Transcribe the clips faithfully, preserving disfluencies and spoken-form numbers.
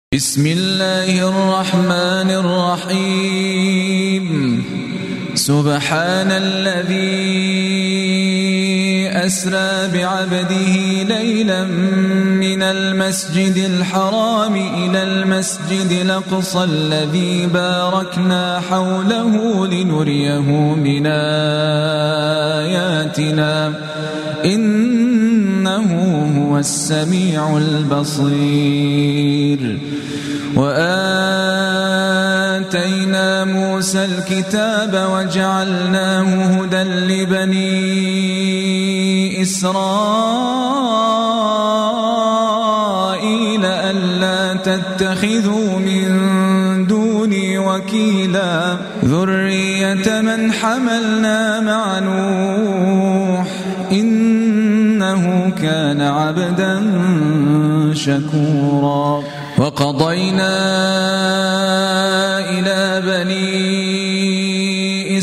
بسم الله الرحمن الرحيم. سبحان الذي أسرى بعبده ليلا من المسجد الحرام إلى المسجد الأقصى الذي باركنا حوله لنريه من آياتنا إنه هو السميع البصير. وآتينا موسى الكتاب وجعلناه هدى لبني إسرائيل ألا تتخذوا من دوني وكيلا ذرية من حملنا مع نوح إنه كان عبدا شكورا. وقضينا إلى بني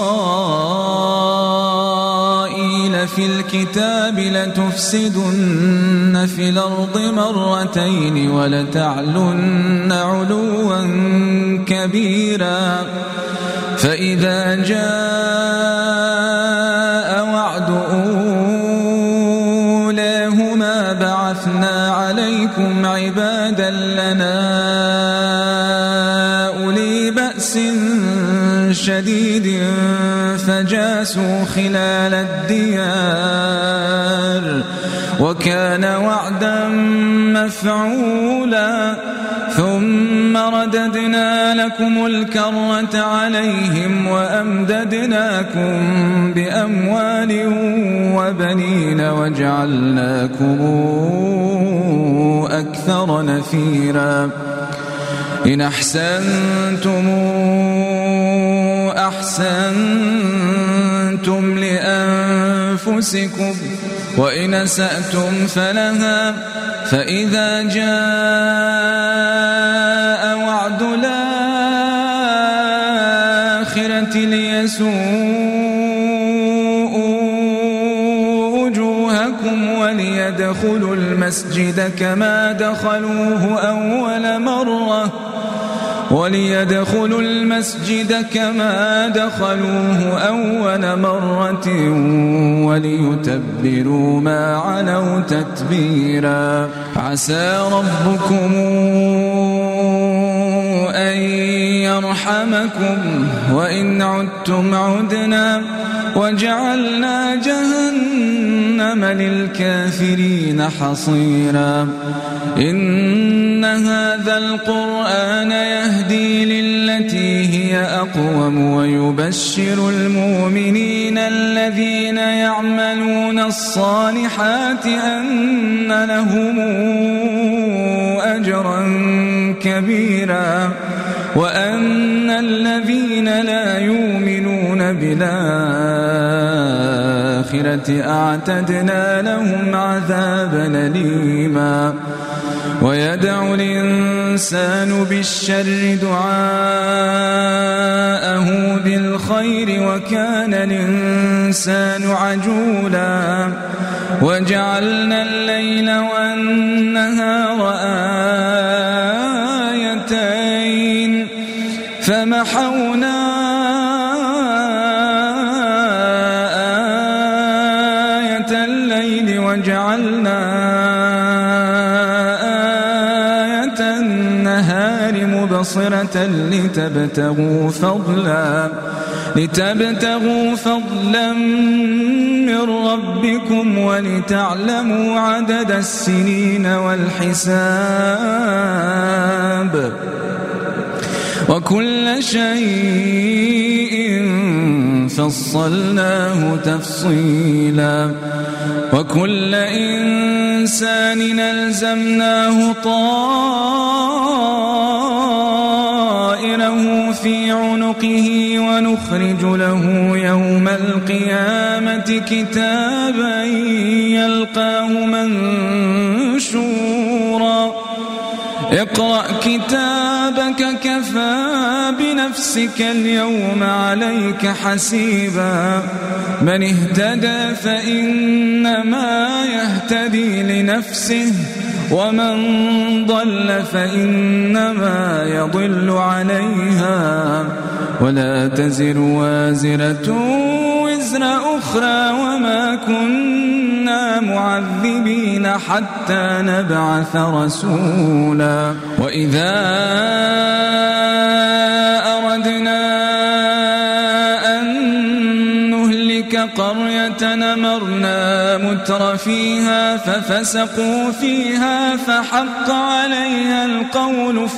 إسرائيل في الكتاب لتفسدن في الأرض مرتين ولتعلن علوا كبيرا. فإذا جاء وعد أولاهما بعثنا عليكم عبادا لنا أولي بأس شديد فجاسوا خلال الديار وكان وعدا مفعولا. ثم رددنا لكم الكرة عليهم وأمددناكم بأموال وبنين وجعلناكم أكثر نفيرا. إن أحسنتم أحسنتم لأنفسكم وإن أسأتم فلها. فإذا جاء وعد الآخرة ليسوءوا وجوهكم وليدخلوا المسجد كما دخلوه أول مرة وليدخلوا المسجد كما دخلوه أول مرة وليتبروا ما علوا تتبيرا. عسى ربكم أن يرحمكم وإن عدتم عدنا وجعلنا جهنم للكافرين حصيرا. إن هذا القرآن يهدي للتي هي أقوم ويبشر المؤمنين الذين يعملون الصالحات أن لهم أجرا كبيرا وأن الذين لا يؤمنون بالآخرة أعتدنا لهم عذابا أليما. ويدعو الإنسان بالشر دعاءه بالخير وكان الإنسان عجولا. وجعلنا الليل والنهار آيتين فمحونا آية الليل وجعلنا آية النهار مبصرة لتبتغوا فضلا لتبتغوا فضلا من ربكم ولتعلموا عدد السنين والحساب وكل شيء فصلناه تفصيلا. وكل إنسان ألزمناه طائره في عنقه ونخرج له يوم القيامة كتابا يلقاه منشورا. اقرأ كتابك كفى بنفسك اليوم عليك حسيبا. من اهتدى فإنما يهتدي لنفسه ومن ضل فإنما يضل عليها ولا تزر وازرة وزر أخرى وما كنا معذبين حتى نبعث رسولا وإذا أردنا قرية نمرنا متر فيها ففسقوا فيها فحق عليها القول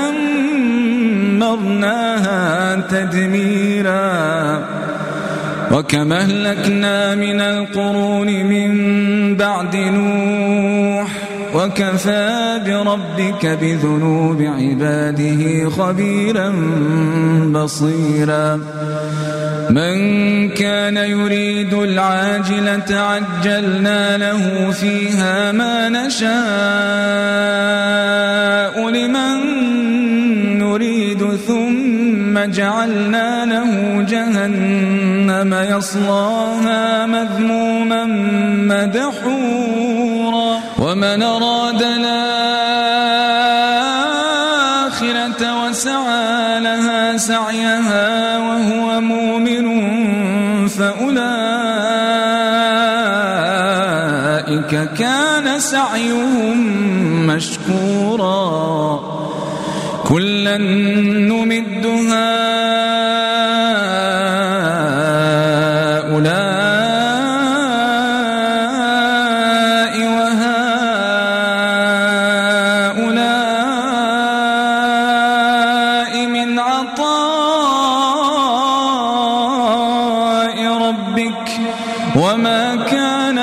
فدمرناها تدميرا وكما أهلكنا من القرون من بعد نوح وكفى بربك بذنوب عباده خبيرا بصيرا من كان يريد العاجلة عجلنا له فيها ما نشاء لمن نريد ثم جعلنا له جهنم يصلاها مذموما مدحورا ومن أراد الآخرة وسعى لها سعيها وهو مؤمن فأولئك كان سعيهم مشكورا كلا نمد هؤلاء وهؤلاء من عطاء ربك وما كان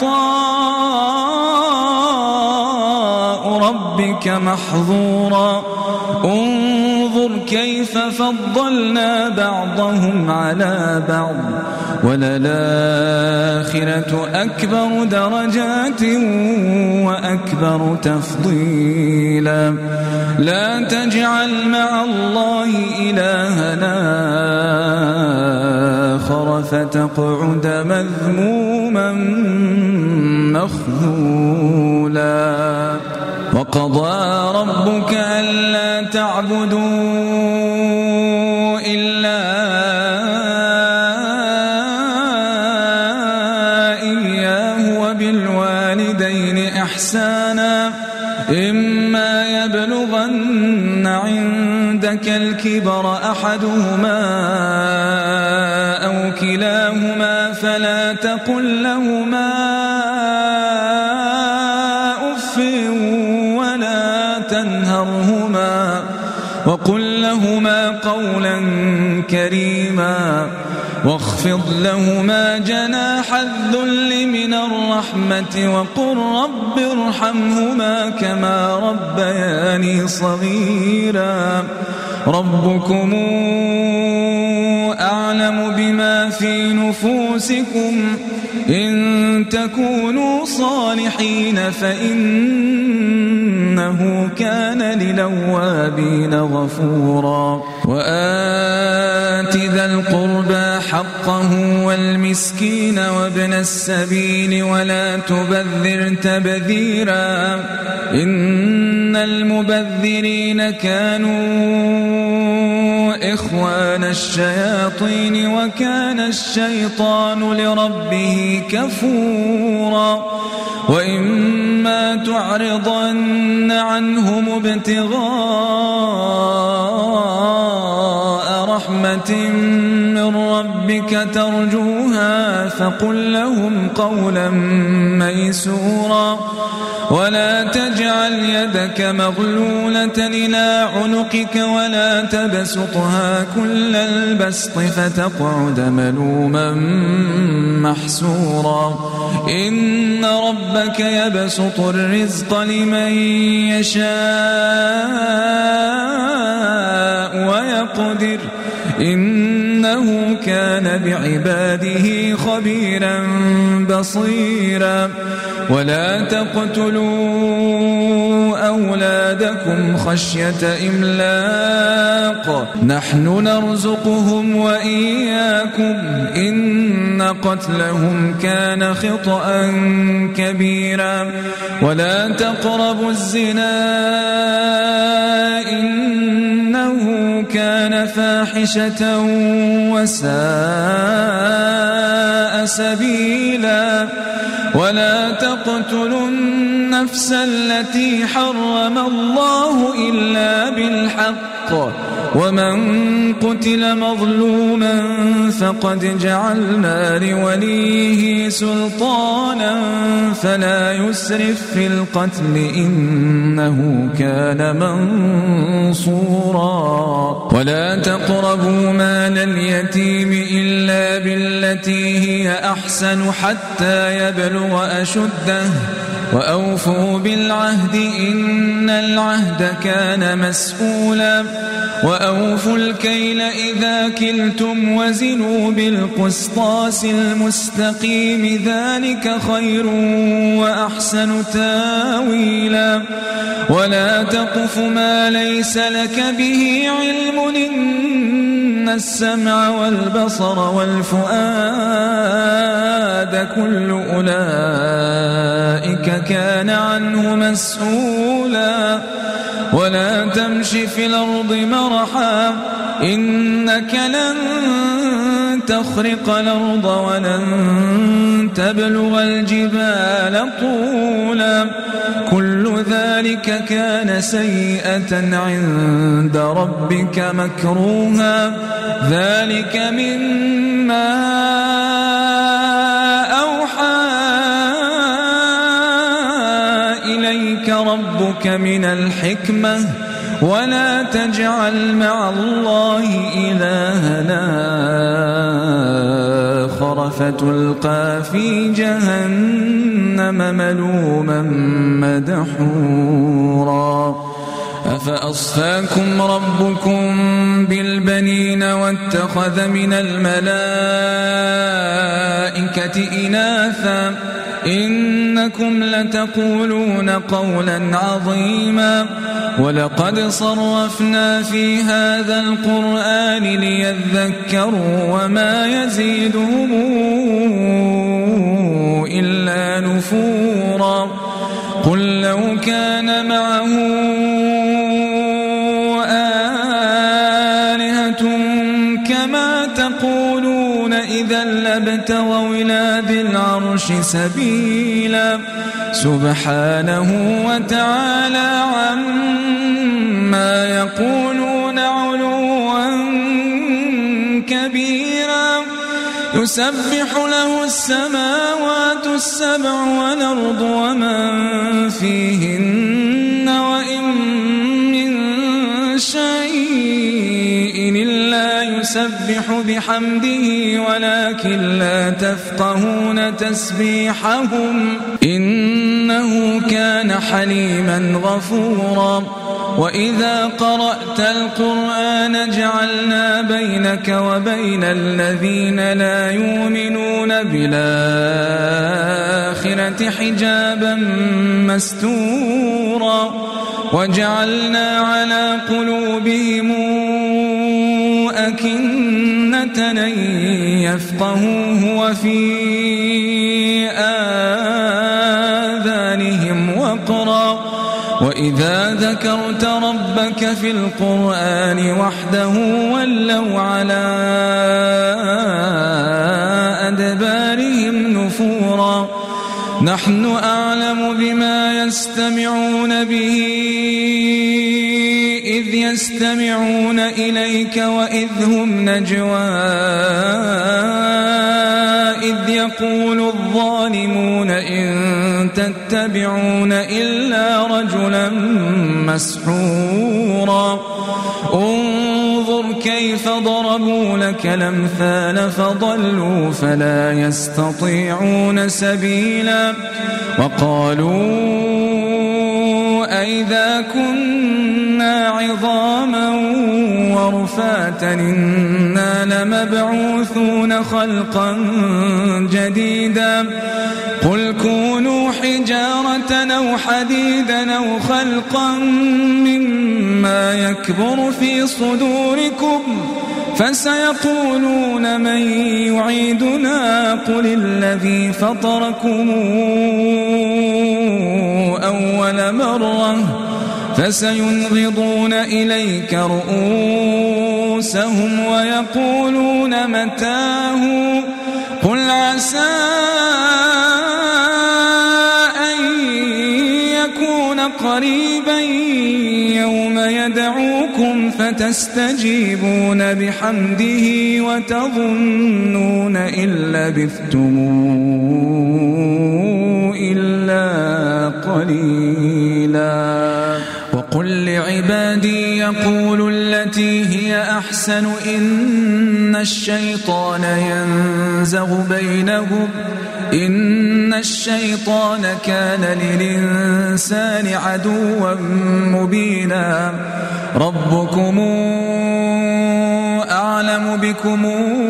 عطاء ربك محظورا انظر كيف فضلنا بعضهم على بعض وللآخرة أكبر درجات وأكبر تفضيلا لا تجعل مع الله إلهنا آخر فتقعد مذموما مخذولا وقضى ربك ألا تعبدوا إلا إياه وبالوالدين إحسانا إما يبلغن عندك الكبر أحدهما أو كلاهما فلا تقل لهما أف ولا تنهرهما وقل لهما قولا كريما واخفض لهما جناح الذل من الرحمة وقل رب ارحمهما كما ربياني صغيرا ربكم أعلم بما في نفوسكم إن تكونوا صالحين فإنه كان للأوابين غفورا وآت ذا القربى حقه والمسكين وابن السبيل ولا تبذر تبذيرا إن المبذرين كانوا إخوان الشياطين وكان الشيطان لربه كفورا وإما تعرضن عنهم ابتغاء رحمة من ربك ترجوها فقل لهم قولا ميسورا ولا تجعل يدك مغلولة إلى عنقك ولا تبسطها كل البسط فتقعد ملوما محسورا إن ربك يبسط الرزق لمن يشاء ويقدر إنه إنه كان بعباده خبيرا بصيرا ولا تقتلوا أولادكم خشية إملاق نحن نرزقهم وإياكم إن قتلهم كان خطأ كبيرا ولا تقربوا الزنا إنه كان فاحشة وساء سبيلا ولا تقتلوا النفس التي حرم الله إلا بالحق ومن قتل مظلوما فقد جعلنا لوليه سلطانا فلا يسرف في القتل إنه كان منصورا ولا تقربوا مال اليتيم إلا بالتي هي أحسن حتى يبلغ أشده وأوفوا بالعهد إن العهد كان مسؤولا وأوفوا الكيل إذا كلتم وزنوا بالقسطاس المستقيم ذلك خير وأحسن تاويلا ولا تقف ما ليس لك به علم إن السمع والبصر والفؤاد كل أولئك كان عنه مسؤولا ولا تمش في الأرض مرحا إنك لن تخرق الأرض ولن تبلغ الجبال طولا كل ذلك كان سيئة عند ربك مكروها ذلك مما ربك من الحكمة ولا تجعل مع الله إلهنا آخر فتلقى في جهنم ملوما مدحورا أفأصفاكم ربكم بالبنين واتخذ من الملائكة إناثا إنكم لتقولون قولا عظيما ولقد صرفنا في هذا القرآن ليذكروا وما يزيدهم إلا نفورا قل لو كان معه آلهة كما تقولون إذا لابتغوا إلى ذي العرش سبيلا سبحانه وتعالى عما يقولون علوا كبيرا يسبح له السماوات السبع والأرض ومن فيهن وإن من شيء إلا يسبح بحمده ولكن لا تفقهون تسبيحهم إنه كان حليما غفورا وإذا قرأت القرآن جعلنا بينك وبين الذين لا يؤمنون بالآخرة حجابا مستورا وجعلنا على قلوبهم أكنة أن يفقهوه وفي آذانهم وقرا وإذا ذكرت ربك في القرآن وحده ولوا على أدبارهم نفورا نحن أعلم بما يستمعون به إذ يستمعون إليك وإذ هم نجوى إذ يقول الظالمون إن تتبعون إلا رجلا مسحورا انظر كيف ضربوا لك الأمثال فضلوا فلا يستطيعون سبيلا وقالوا أئذا كنا عظاما ورفاتا إنا لمبعوثون خلقا جديدا قل كونوا حجارة أو حديدا أو خلقا مما يكبر في صدوركم فسيقولون من يعيدنا قل الذي فطركم أول مرة فسينغضون إليك رؤوسهم ويقولون متاه قل عسى أن يكون قريبا يوم يدعوكم فتستجيبون بحمده وتظنون إن لبثتم إلا قليلا وقل لعبادي يقولوا التي هي أحسن إن الشيطان ينزغ بينهم إن الشيطان كان للإنسان عدوا مبينا ربكم أعلم بكم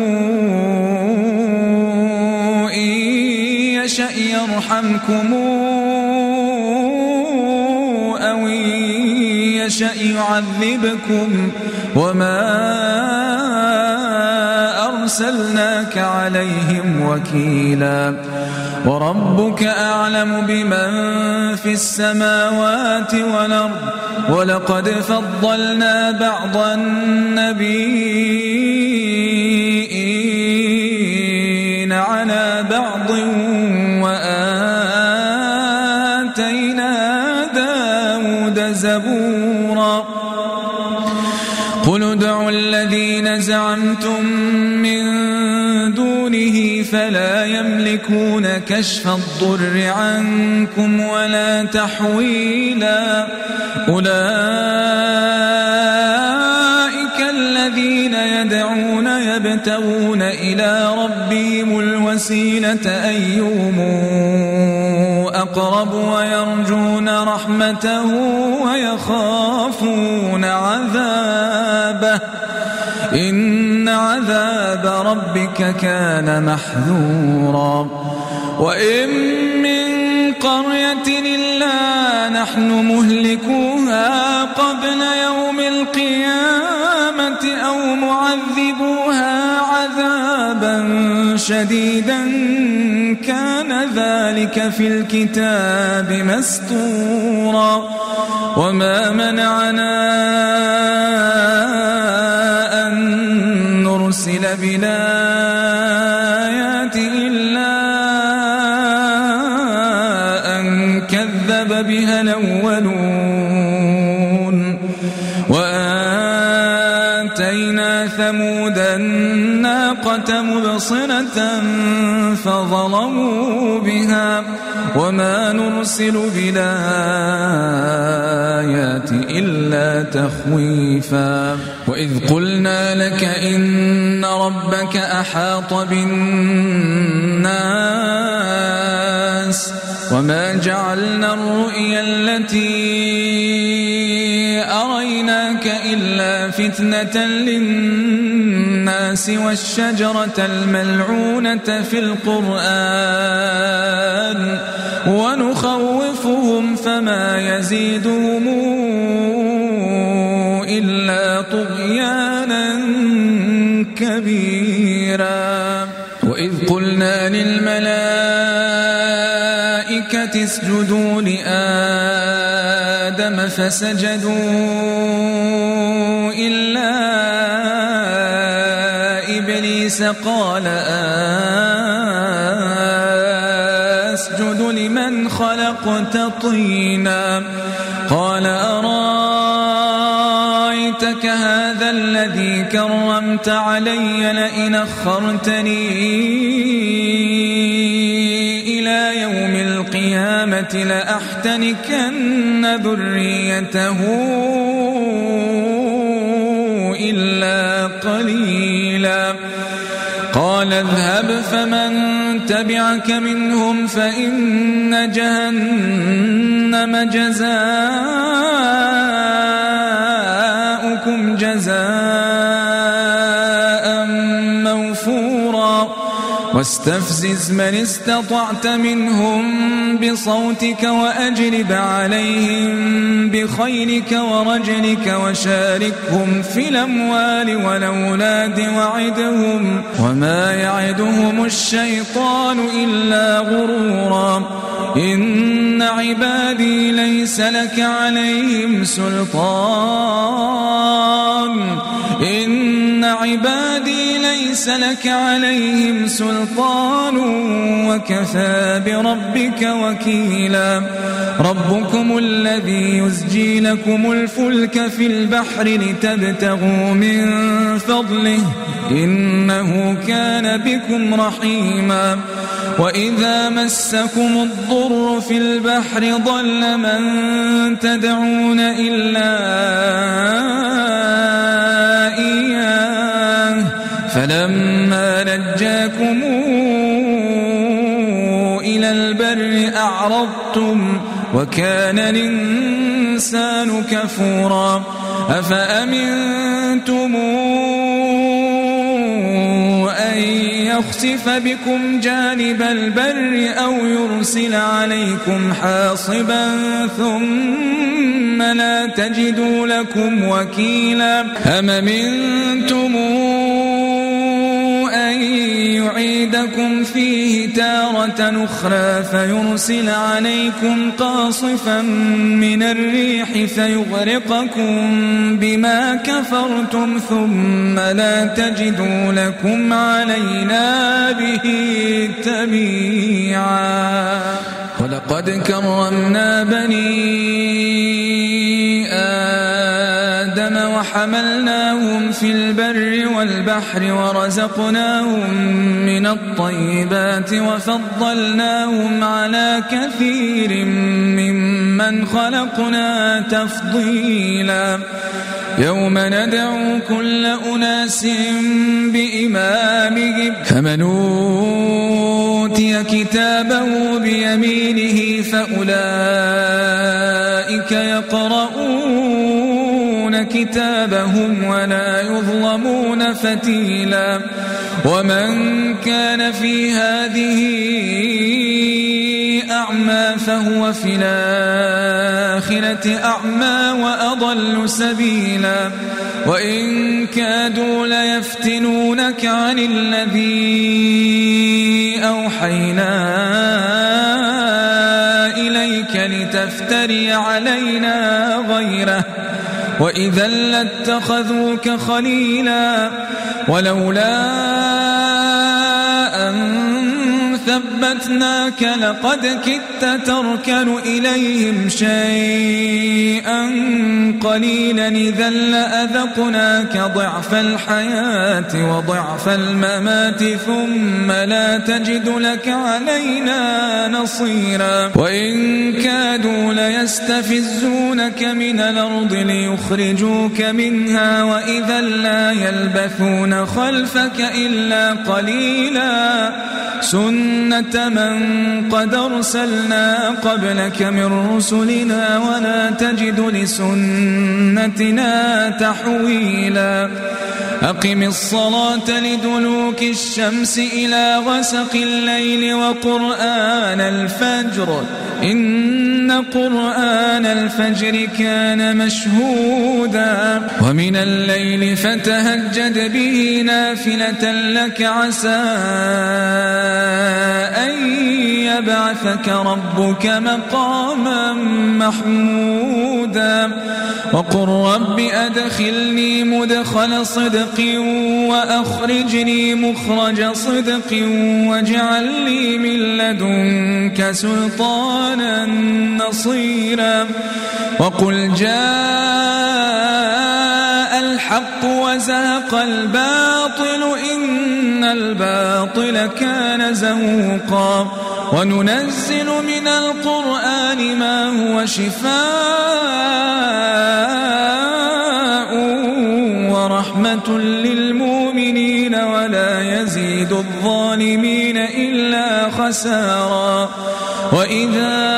إن يشأ يرحمكم أو إن يشأ يعذبكم وما أرسلناك عليهم وكيلا وربك أعلم بمن في السماوات والأرض ولقد فضلنا بعض النبيين على بعض وآتينا داود زبورا قل ادعوا الذين زعمتم من دونه فلا يملكون كشف الضر عنكم ولا تحويلا أولئك الذين يدعون يبتغون إلى ربهم الوسيلة أيهم أقرب ويرجون رحمته ويخافون عذابه إن عذاب ربك كان محذورا وإن من قرية إلا نحن مهلكوها قبل يوم القيامة أو معذبوها عذابا شديدا كان ذلك في الكتاب مسطورا وما منعنا أن نرسل بالآيات إلا أن كذب بها الأولون وآتينا ثمود الناقة مبصرة فظلموا بها وما نرسل بالآيات إلا تخويفا وإذ قلنا لك إن ربك أحاط بالناس وما جعلنا الرؤيا التي أريناك إلا فتنة للناس والشجرة الملعونة في القرآن ونخوفهم فما يزيدهم إلا طغيانا كبيرا وإذ قلنا للملائكة اسجدوا لآدم فسجدوا إلا إبليس قال أسجد لمن خلقت طينا قال أرأيتك هذا الذي كرمت علي لئن أخرتني إلى يوم القيامة لأحتنكن ذريته إلا قليلا قال اذهب فمن تبعك منهم فإن جهنم جزاؤكم جزاء واستفزز من استطعت منهم بصوتك وأجلب عليهم بخيلك ورجلك وشاركهم في الأموال والأولاد وعدهم وما يعدهم الشيطان إلا غرورا إن عبادي ليس لك عليهم سلطان إن عبادي ليس لك عليهم سلطان وكفى بربك وكيلا ربكم الذي يزجي لكم الفلك في البحر لتبتغوا من فضله إنه كان بكم رحيما وإذا مسكم الضر في البحر ضل من تدعون إلا إياه فلما نجاكم إلى البر أعرضتم وكان الإنسان كفورا أفأمنتم أن يخسف بكم جانب البر أو يرسل عليكم حاصبا ثم لا تجدوا لكم وكيلا أم أمنتم أن يعيدكم فيه تارة أخرى فيرسل عليكم قاصفا من الريح فيغرقكم بما كفرتم ثم لا تجدوا لكم علينا به تبيعا ولقد كرمنا بني آدم وحملناهم في البر والبحر ورزقناهم من الطيبات وفضلناهم على كثير ممن خلقنا تفضيلا يوم ندعو كل أناس بإمامهم فمن أوتي كتابه بيمينه فأولئك يقرؤون كتابهم ولا يظلمون فتيلا ومن كان في هذه أعمى فهو في الآخرة أعمى وأضل سبيلا وإن كادوا ليفتنونك عن الذي أوحينا إليك لتفتري علينا غيره وإذا لاتخذوك خليلا ولولا أن ثبتناك لقد كدت تركن إليهم شيئا قليلا إذا لأذقناك ضعف الحياة وضعف الممات ثم لا تجد لك علينا نصيرا وإن كادوا ليستفزونك من الأرض ليخرجوك منها وإذا لا يلبثون خلفك إلا قليلا سنة من قد أرسلنا قبلك من رسلنا ولا تجد لسنتنا تحويلا أقم الصلاة لدلوك الشمس إلى غسق الليل وقرآن الفجر إن قرآن الفجر كان مشهودا ومن الليل فتهجد به نافلة لك عسى أن يبعثك ربك مقاما محمودا وقل رب أدخلني مدخل صدق وأخرجني مخرج صدق واجعل لي من لدنك سلطانا نصيرا وقل جاء الحق وزهق الباطل إن الباطل كان زهوقا وننزل من القرآن ما هو شفاء ورحمة للمؤمنين ولا يزيد الظالمين إلا خسارا وإذا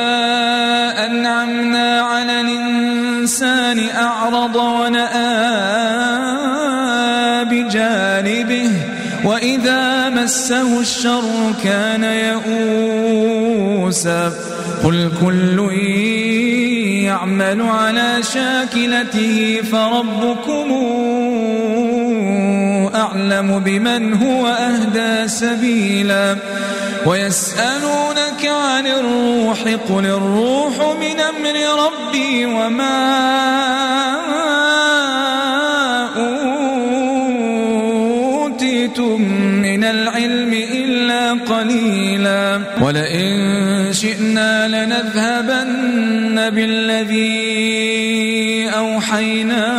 أنعمنا على الإنسان أعرض ونأى بجانبه وإذا مسه الشر كان يئوسا قل كل يعمل على شاكلته فربكم أعلم بمن هو أهدى سبيلا ويسألونك عن الروح قل الروح من أمر ربي وما أوتيتم من العلم إلا قليلا ولئن شئنا لنذهبن بالذي أوحينا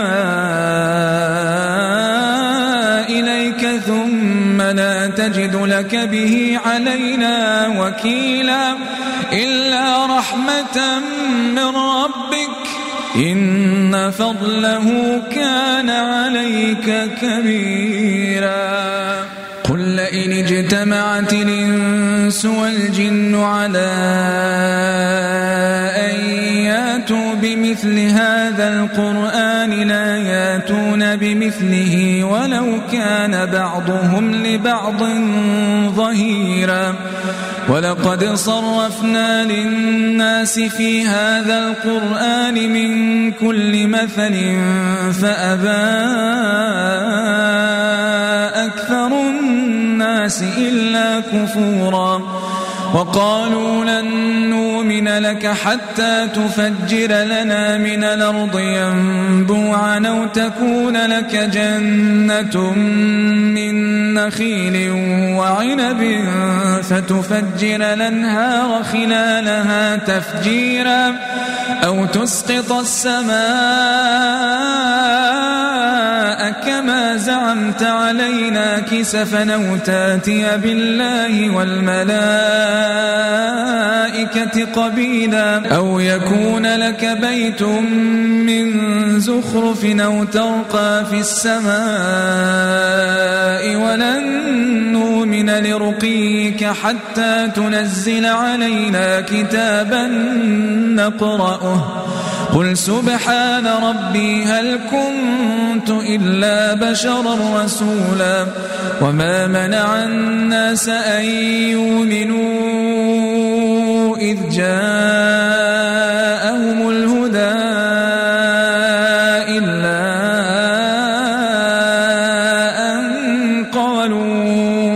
إليك ثم لا تجد لك به علينا وكيلا إلا رحمة من ربك إن فضله كان عليك كبيرا قل لئن اجتمعت الإنس والجن على أن ياتوا بمثل هذا القرآن لا ياتون بمثله ولو كان بعضهم لبعض ظهيرا ولقد صرفنا للناس في هذا القرآن من كل مثل فأبى أكثر الناس إلا كفورا وقالوا لن نؤمن لك حتى تفجر لنا من الأرض ينبوعا أو تكون لك جنة من نخيل وعنب فتفجر الأنهار خلالها تفجيرا أو تسقط السماء كما زعمت علينا كسفا أو تاتي بالله والملائكة قبيلا أو يكون لك بيت من زخرف أو ترقى في السماء ولن نؤمن لرقيك حتى تنزل علينا كتابا نقرأه قل سبحان ربي هل كنت إلا بشرا رسولا وما منع الناس أن يؤمنوا إذ جاءهم الهدى إلا أن قالوا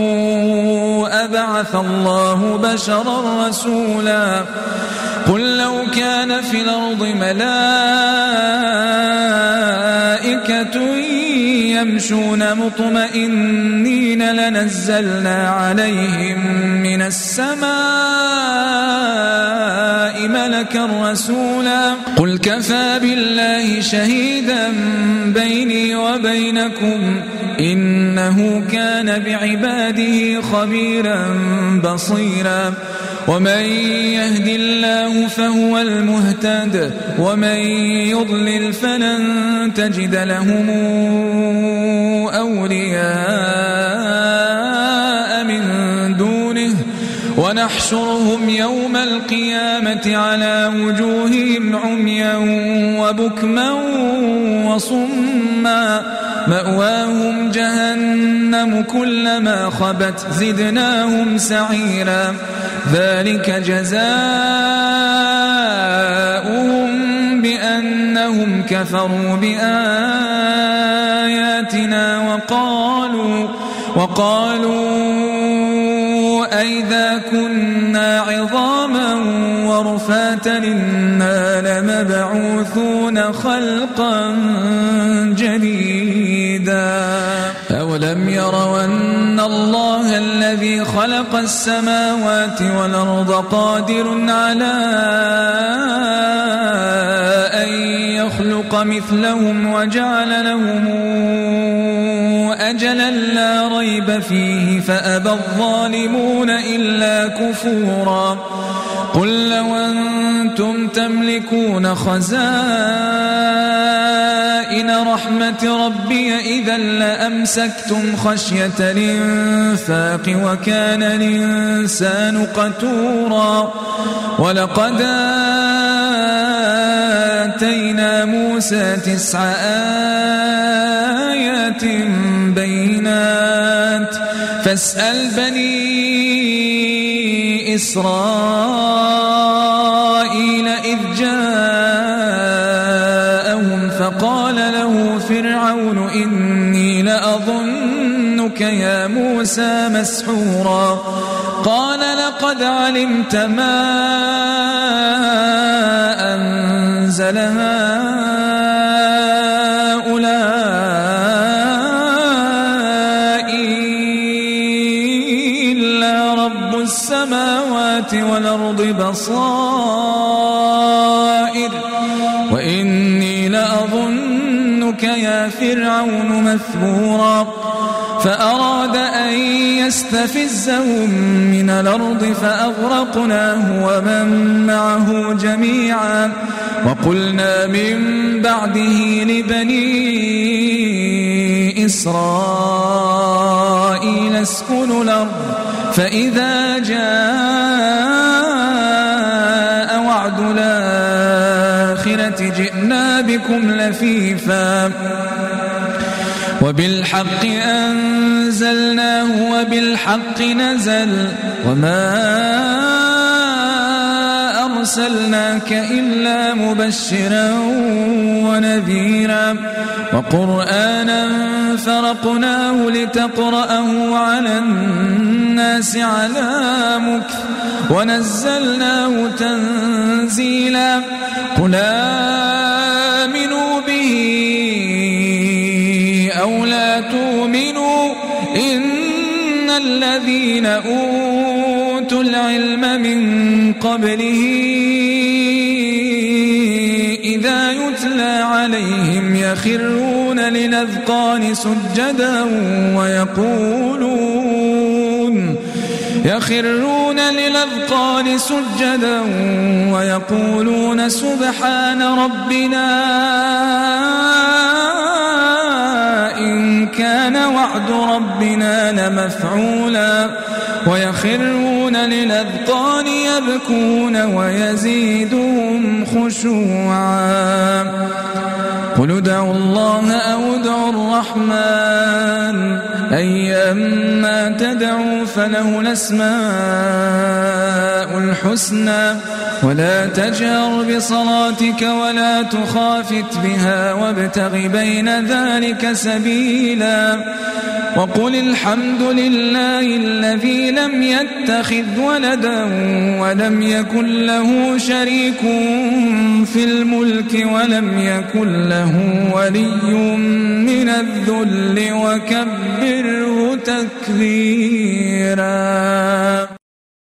أبعث الله بشرا رسولا قل لو كان في الأرض ملائكة يمشون مطمئنين لنزلنا عليهم من السماء ملكا رسولا قل كفى بالله شهيدا بيني وبينكم إنه كان بعباده خبيرا بصيرا ومن يهد الله فهو المهتد ومن يضلل فلن تجد لهم أولياء من دونه ونحشرهم يوم القيامة على وجوههم عميا وبكما وصما مأواهم جهنم كلما خبت زدناهم سعيرا ذلك جزاؤهم بأنهم كفروا بآياتنا وقالوا وقالوا أئذا كنا عظاما ورفاتا إنا لمبعوثون خلقا جديدا أولم يروا أن الله الذي خلق السماوات والأرض قادر على أن يخلق مثلهم وجعل لهم أجلا لا ريب فيه فأبى الظالمون إلا كفورا قل لو أنتم تملكون خزائن رحمة ربي إذا لأمسكتم خشية الإنفاق وكان الإنسان قتورا ولقد آتينا موسى تسع آيات بينات فاسأل بني إسرائيل إذ جاءهم فقال له فرعون إني لأظنك يا موسى مسحورا قال لقد علمت ما أنزل هؤلاء إلا رب السماوات والأرض بصائر وإني لأظنك يا فرعون مثبورا فأراد أن يستفزهم من الأرض فأغرقناه ومن معه جميعا وقلنا من بعده لبني إسرائيل اسكنوا الأرض فإذا جاء وعد الآخرة جئنا بكم لفيفا وبالحق أنزلناه وبالحق نزل وما أرسلناك إلا مبشرا ونذيرا وقرآنا فرقناه لتقرأه على الناس على مكث ونزلناه تنزيلا قل آمنوا به أو لا تؤمنوا إن الذين أوتوا العلم من قبله إذا يتلى عليهم يخرون للأذقان سجدا ويقولون يخرون للأذقان سجدا ويقولون سبحان ربنا إن كان وعد ربنا لمفعولا ويخرون للأذقان يبكون ويزيدهم خشوعا قل ادعوا الله أو ادعوا الرحمن أيما تدعوا فله الأسماء الحسنى ولا تجهر بصلاتك ولا تخافت بها وابتغ بين ذلك سبيلا وقل الحمد لله الذي لم يتخذ ولدا ولم يكن له شريك في الملك ولم يكن له ولي من الذل وكبره تكبيرا.